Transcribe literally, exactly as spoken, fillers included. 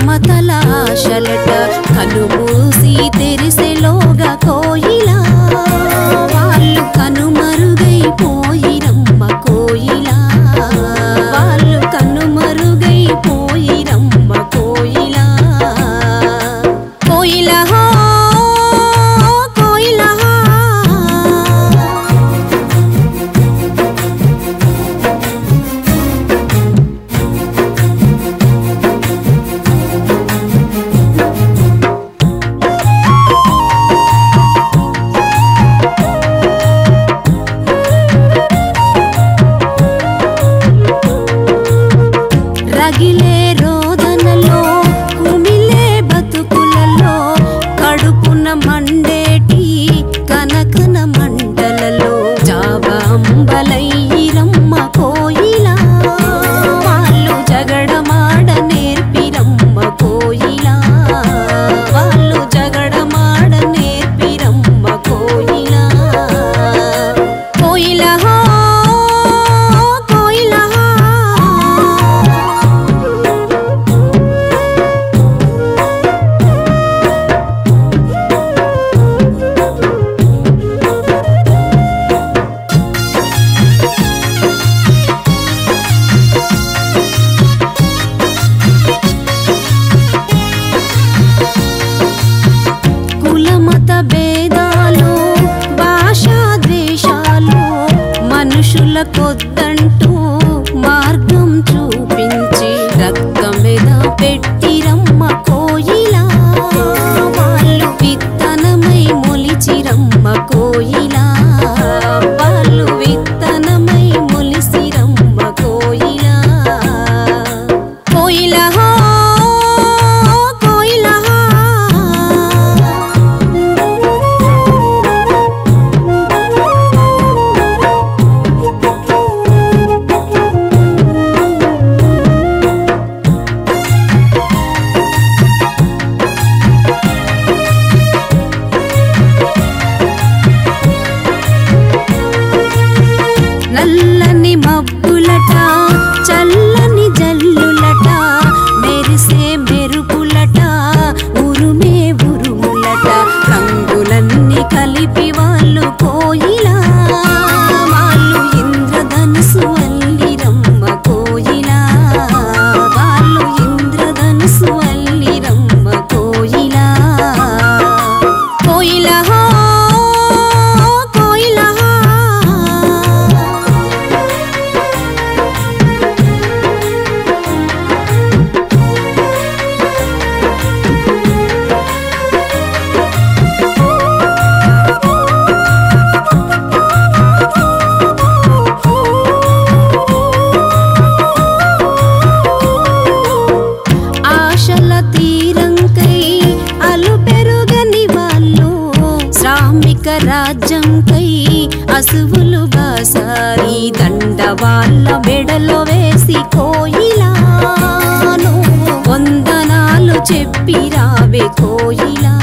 మమతల ఆశలట కనుమూసి తెరిసెలోగా కోయిలా వాళ్ళు కనుమరుగైపోయిరమ్మ కోయిలా వాళ్ళు కనుమరుగైపోయిరమ్మ కోయిలా కోయిలా కోయిలా రగిలే రోదనలో కుమిలే బతుకులలో కడుపున మండేటి కనకన మండలలో జాబంబలైరమ్మ కోయిలా వాళ్ళు జగడమాడ నేర్పిరమ్మ కోయిలా వాళ్ళు జగడమాడ నేర్పిరమ్మ కోయిలా కోయిలా కులమత భేదాలు భాషా ద్వేషాలు మనుషుల కొద్దంటూ మార్గం చూపించి రక్తమెద పెట్టిరమ్మ కోయిలా వాళ్ళు విత్తనమై మొలిచిరమ్మ కోయిలా వాళ్ళు విత్తనమై మొలిసిరమ్మ కోయిలా కోయిలా కోయిలా నల్లని మబ్బులట చల్లని జల్లులట మెరిసే మెరుపులట ఉరుమే ఉరుములట రంగులన్నీ కలిపి వాళ్ళు కోయిలా వాళ్ళు ఇంద్రధనుసు అల్లిరమ్మ కోయిలా వాళ్ళు ఇంద్రధనుసు అల్లిరమ్మ కోయిలా కోయిలా కోయిలా ఆశల తీరంకై అలు పెరుగని వాళ్ళు శ్రామిక రాజ్యంకై అసువులు బాసారి దండ వాళ్ళ మెడలో వేసి కోయిలా నువ్వు వందనాలు చెప్పిరావే కోయిలా